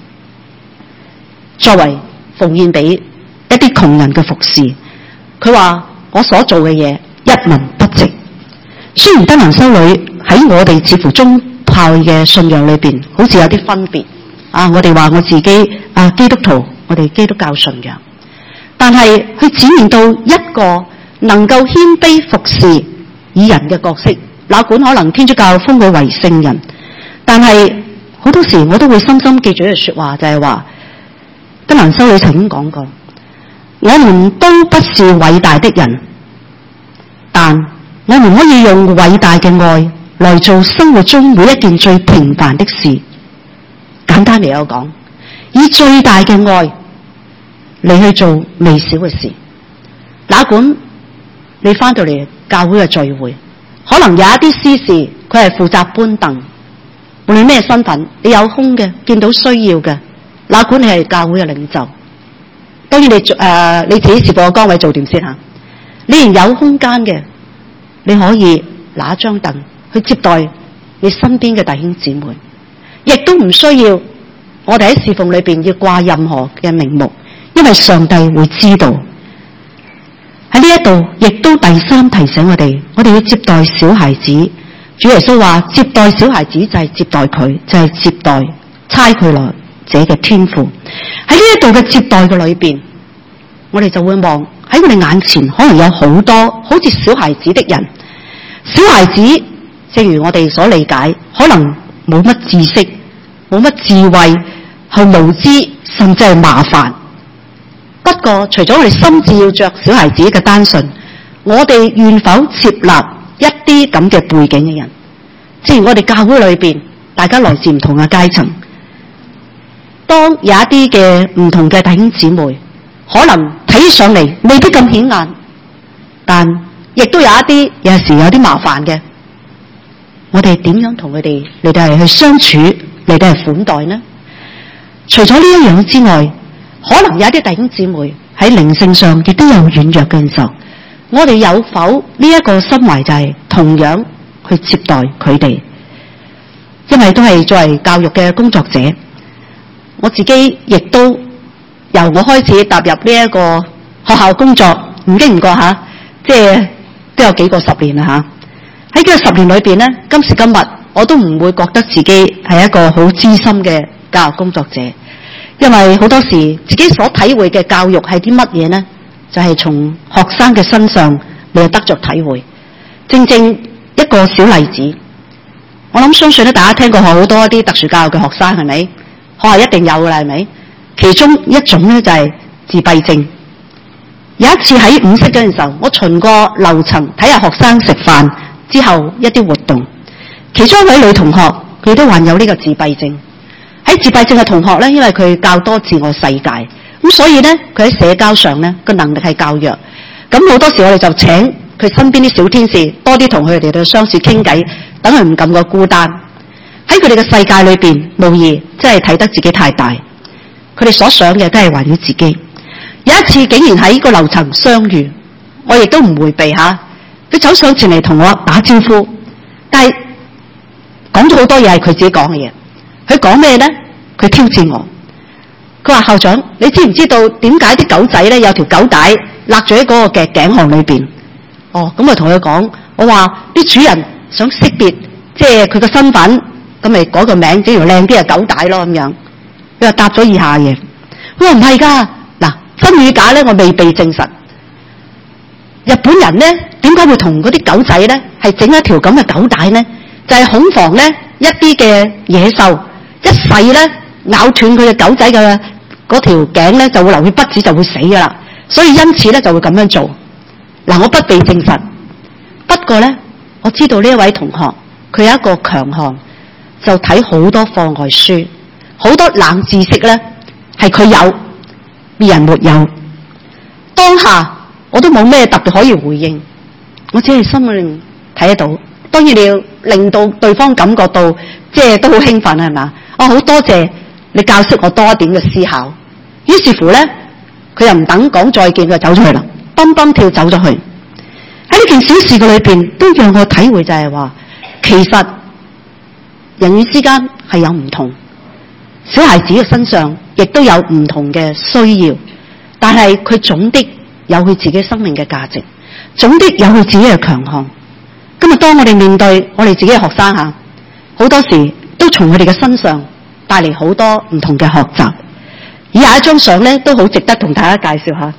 作為奉獻俾一啲窮人嘅服侍。佢話我所做嘅嘢一文不值。雖然德蘭修女喺我哋似乎宗派嘅信仰裏邊好似有啲分別啊，我哋話我自己啊基督徒，我哋基督教信仰，但係佢展現到一個能夠謙卑服侍以人嘅角色。哪管可能天主教封佢為聖人，但係好多時我都會深深記住一句說話，就係話德蘭修女曾經講過：我們都不是偉大的人，但我們可以用偉大嘅愛來做生活中每一件最平凡的事。簡單嚟講，以最大嘅愛嚟去做微小嘅事。哪管你翻到嚟教會嘅聚會，可能有一啲司事佢係負責搬凳，無論咩身份，你有空嘅見到需要嘅，哪管你係教會嘅領袖，當然你誒、呃、你自己侍奉嘅崗位做掂先吓。你連有空間嘅，你可以拿一張凳去接待你身邊嘅弟兄姊妹，亦都唔需要我哋喺侍奉裏邊要掛任何嘅名目，因為上帝會知道。喺呢一度亦都第三提醒我哋，我哋要接待小孩子。主耶穌話接待小孩子就係接待佢，就係、是、接待差佢來者嘅天父。喺呢一度嘅接待嘅裏邊，我哋就會望喺喺我哋眼前可能有好多好似小孩子的人。小孩子正如我哋所理解，可能冇乜知識，冇乜智慧，係無知，甚至係麻煩。不過除咗我哋心智要着小孩子嘅單純，我哋願否接納一啲咁嘅背景嘅人？正如我哋教會裏邊，大家來自唔同嘅階層，當有一啲嘅唔同嘅弟兄姊妹，可能睇起上嚟未必咁顯眼，但亦都有一啲有時有啲麻煩嘅，我哋點樣同佢哋嚟到係去相處，嚟到係款待呢？除咗呢一樣之外，可能有一啲弟兄姊妹喺靈性上亦都有軟弱嘅時候，我哋有否呢一個心懷，就係同樣去接待佢哋？因為都係作為教育嘅工作者，我自己亦都由我開始踏入呢一個學校工作，唔經唔覺吓，即係都有幾個十年啦吓。喺呢個十年裏邊咧，今時今日我都唔會覺得自己係一個好資深嘅教育工作者，因為好多時自己所體會嘅教育係啲乜嘢呢？就係從學生嘅身上你得着體會。正正一個小例子，我諗相信咧，大家聽過好多一啲特殊教育嘅學生係咪？學校一定有噶啦，係咪？其中一種咧就係自閉症。有一次喺午息嗰陣時候，我巡過樓層睇下學生食飯之後一啲活動，其中一位女同學佢都患有呢個自閉症。喺自閉症嘅同學咧，因為佢較多自我世界，咁所以咧佢喺社交上咧個能力係較弱。咁好多時我哋就請佢身邊啲小天使多啲同佢哋去相處傾偈，等佢唔感覺孤單。喺佢哋嘅世界裏邊，無疑即係睇得自己太大，佢哋所想嘅都係圍繞自己。有一次竟然喺個樓層相遇，我亦都唔迴避吓，佢走上前嚟同我打招呼，但係講咗好多嘢係佢自己講嘅嘢。佢講咩咧？佢挑戰我，佢話校長，你知唔知道點解啲狗仔咧有條狗帶勒住喺嗰個嘅頸項裏邊？哦，咁我同佢講，我話啲主人想識別即係佢嘅身份，咁咪改個名，整條靚啲嘅狗帶咯咁樣。佢話答咗以下嘢，佢話唔係噶，嗱，真與假咧我未被證實。日本人咧點解會同嗰啲狗仔咧係整一條咁嘅狗帶咧？就係、是、恐防咧一啲嘅野獸一勢咧咬斷佢嘅狗仔嘅嗰條頸咧，就會流血不止，就會死噶啦。所以因此咧就會咁樣做。嗱，我不被證實，不過咧我知道呢一位同學佢有一個強項，就睇好多課外書，好多冷知識咧係佢有，別人沒有。當下我都冇咩特別可以回應，我只係心裏睇得到。當然你要令到對方感覺到即係都好興奮係嘛？我好多謝你教識我多一點嘅思考。於是乎咧，佢又唔等講再見，佢就走咗去啦，蹦蹦跳走咗去。喺呢件小事嘅裏邊，都讓我體會就係話，其實人與之間係有唔同，小孩子嘅身上亦都有唔同嘅需要，但係佢總的有佢自己生命嘅價值，總的有佢自己嘅強項。今日當我哋面對我哋自己嘅學生吓，好多時都從佢哋嘅身上帶嚟好多唔同嘅學習。以下一張相咧都好值得同大家介紹下。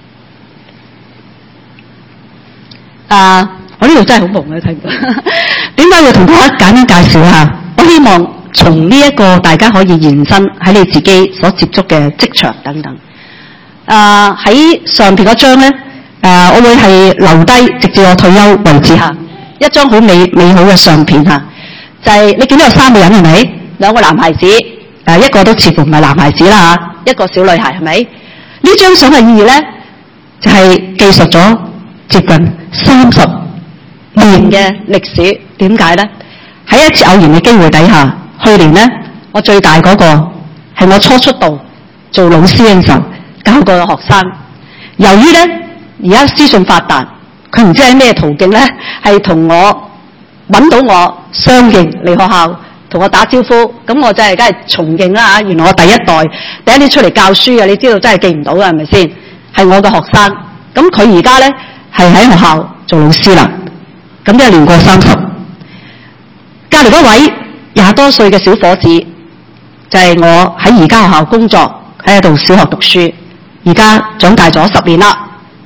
啊，我呢度真係好蒙啊，睇唔到。點解要同大家簡單介紹下？我希望從呢一個大家可以延伸喺你自己所接觸嘅職場等等。啊，喺上邊嗰張咧，誒，我會係留低直至我退休為止吓。一張好美美好嘅相片吓，就係、是、你見到有三個人係咪？兩個男孩子，誒，一個都似乎唔係男孩子啦吓，一個小女孩係咪？呢張相嘅意義咧，就係、是、記述咗接近三十年嘅歷史。點解咧？喺一次偶然嘅機會底下，去年咧，我最大嗰個係我初出道做老師嘅時候教過嘅學生。由於咧而家資訊發達，佢唔知喺咩途徑咧，係同我揾到我相認嚟學校，同我打招呼。咁我真係梗係重認啦嚇！原來我第一代第一啲出嚟教書嘅，你知道真係記唔到嘅係咪先？係我嘅學生。咁佢而家咧係喺學校做老師啦。咁即係年過三十。隔離嗰位廿多歲嘅小伙子，就係、是、我喺而家學校工作，喺度小學讀書，而家長大咗十年啦。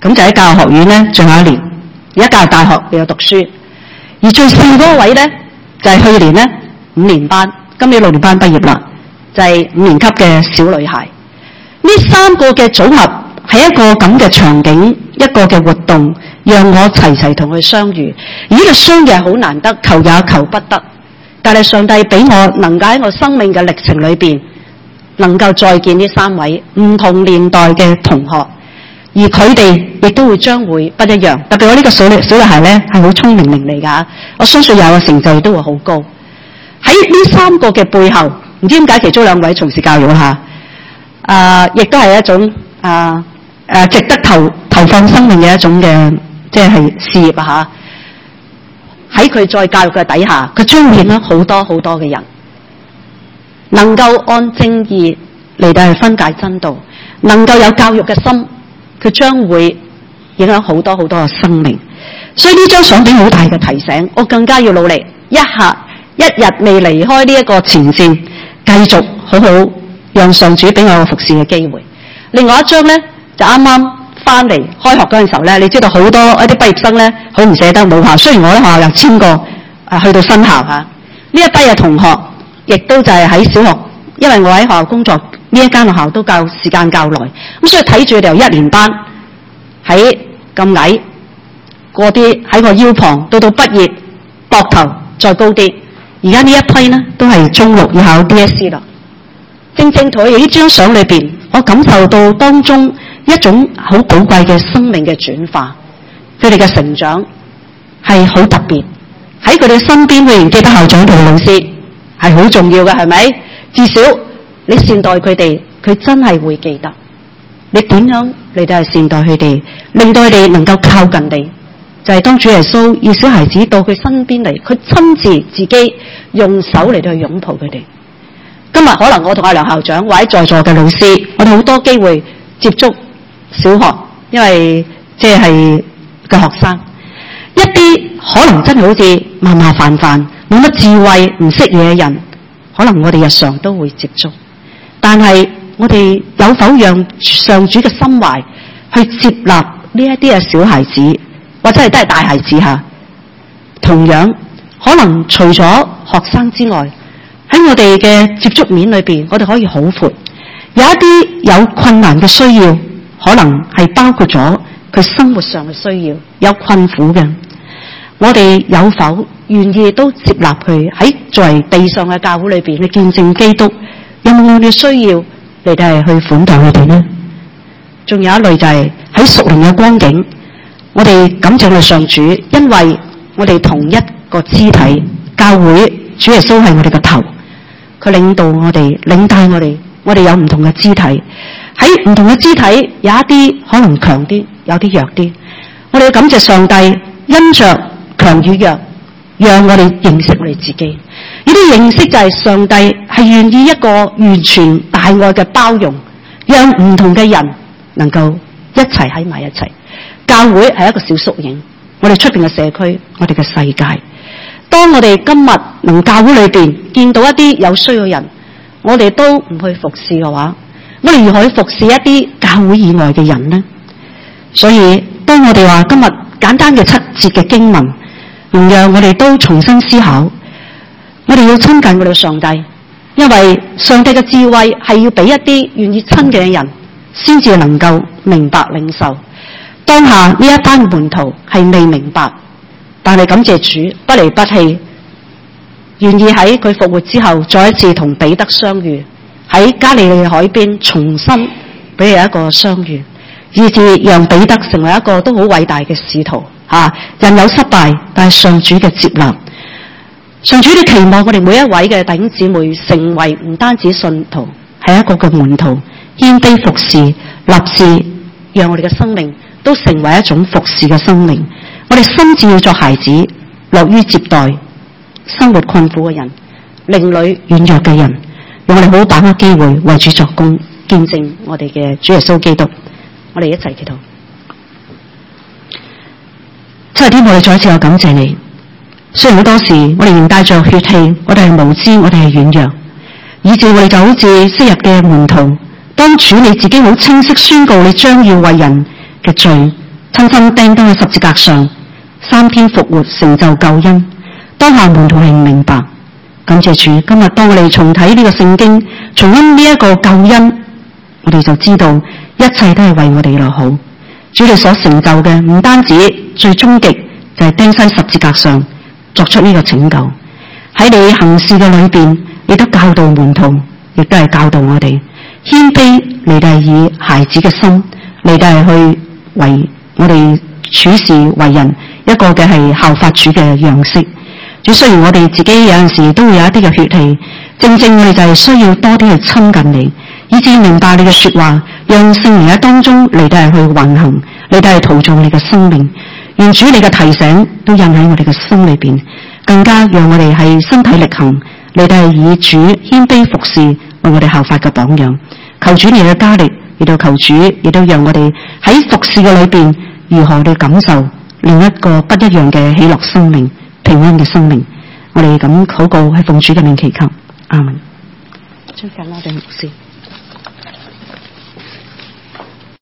咁就喺教育學院咧，仲有一年。而家教育大學你有讀書，而最細嗰位咧就係、是、去年咧五年班，今年六年班畢業啦，就係、是、五年級嘅小女孩。呢三個嘅組合係一個咁嘅場景，一個嘅活動，讓我齊齊同佢相遇。而呢個相遇係好難得，求也求不得。但係上帝俾我能夠喺我生命嘅歷程裏邊，能夠再見呢三位唔同年代嘅同學。而佢哋亦都會將會不一樣，特別我呢個小女小女孩咧係好聰明伶俐㗎，我相信有嘅成就都會好高。喺呢三個嘅背後，唔知點解其中兩位從事教育嚇，啊，亦都係一種啊誒值得投投放生命嘅一種嘅即係事業啊嚇。喺佢再教育嘅底下，佢將會影響好多好多嘅人，能夠按正義嚟到去分解真道，能夠有教育嘅心。佢將會影響好多好多嘅生命，所以呢張相片好大嘅提醒，我更加要努力，一下一日未離開呢一個前線，繼續好好讓上主俾我服侍嘅機會。另外一張咧就啱啱翻嚟開學嗰陣時候咧，你知道好多一啲畢業生咧好唔捨得母校，雖然我喺學校又簽過啊去到新校嚇，呢一批嘅同學亦都就係喺小學，因為我喺學校工作。呢一間學校都教時間較耐，咁所以睇住佢哋由一年班喺咁矮，過啲喺個腰旁，到到畢業膊頭再高啲。而家呢一批呢都係中六要考 D S E 啦。正正同佢哋呢張相裏邊，我感受到當中一種好寶貴嘅生命嘅轉化，佢哋嘅成長係好特別。喺佢哋身邊，佢仍記得校長同老師係好重要嘅，係咪？至少。你善待佢哋，佢真係會記得。你點樣嚟到係善待佢哋，令到佢哋能夠靠近你，就係、是、當主耶穌要小孩子到佢身邊嚟，佢親自自己用手嚟到去擁抱佢哋。今日可能我同阿梁校長或者在座嘅老師，我哋好多機會接觸小學，因為即係嘅學生，一啲可能真係好似麻麻煩煩、冇乜智慧、唔識嘢嘅人，可能我哋日常都會接觸。但係我哋有否讓上主嘅心懷去接納呢一啲嘅小孩子，或者係都係大孩子吓？同樣可能除咗學生之外，喺我哋嘅接觸面裏邊，我哋可以好闊。有一啲有困難嘅需要，可能係包括咗佢生活上嘅需要，有困苦嘅。我哋有否願意都接納佢喺作為地上嘅教會裏邊去見證基督？有冇我哋需要嚟到係去款待佢哋呢？仲有一類就係喺屬靈嘅光景，我哋感謝我哋上主，因為我哋同一個肢體教會，主耶穌係我哋嘅頭，佢領導我哋，領帶我哋，我哋有唔同嘅肢體，喺唔同嘅肢體有一啲可能強啲，有啲弱啲，我哋要感謝上帝，因着強與弱，讓我哋認識我哋自己。呢啲認識就係上帝係願意一個完全大愛嘅包容，讓唔同嘅人能夠一齊喺埋一齊。教會係一個小縮影，我哋出邊嘅社區，我哋嘅世界。當我哋今日能教會裏邊見到一啲有需要嘅人，我哋都唔去服侍嘅話，我哋如何去服侍一啲教會以外嘅人呢？所以當我哋話今日簡單嘅七節嘅經文，唔讓我哋都重新思考。我哋要親近我哋嘅上帝，因為上帝嘅智慧係要俾一啲願意親近嘅人，先至能夠明白領受。當下呢一班門徒係未明白，但係感謝主不離不棄，願意喺佢復活之後再一次同彼得相遇，喺加利利嘅海邊重新俾佢一個相遇，以致讓彼得成為一個都好偉大嘅使徒。吓，人有失敗，但係上主嘅接納。上主都期望我哋每一位嘅弟兄姊妹成為唔單止信徒，係一個嘅門徒，謙卑服侍，立志讓我哋嘅生命都成為一種服侍嘅生命。我哋心志要作孩子，樂於接待生活困苦嘅人、另類軟弱嘅人，讓我哋好好把握機會為主作工，見證我哋嘅主耶穌基督。我哋一齊祈禱。七日天父，我哋再一次我感謝你。雖然好多時我哋仍帶着血氣，我哋係無知，我哋係軟弱，以致我哋就好似昔日嘅門徒，當主你自己好清晰宣告你將要為人嘅罪親身釘當喺十字架上，三天復活成就救恩。當下門徒係唔明白，感謝主。今日當我哋重睇呢個聖經，重溫呢一個救恩，我哋就知道一切都係為我哋而好。主你所成就嘅唔單止最終極就係釘身十字架上作出呢個拯救，喺你行事嘅裏邊，你都教導門徒，亦都係教導我哋謙卑，你哋係以孩子嘅心，你哋係去為我哋處事為人一個嘅係效法主嘅樣式。主，雖然我哋自己有陣時都會有一啲嘅血氣，正正我哋就係需要多啲去親近你，以至明白你嘅說話，讓聖靈喺當中嚟到係去運行，嚟到係陶造你嘅生命。願主你嘅提醒都印喺我哋嘅心裏邊，更加讓我哋係身體力行，嚟到係以主謙卑服侍為我哋效法嘅榜樣。求主你嘅加力，亦都求主亦都讓我哋喺服侍嘅裏邊如何去感受另一個不一樣嘅喜樂生命、平安嘅生命。我哋咁禱告係奉主嘅名祈求，阿門。 張格拉定牧師。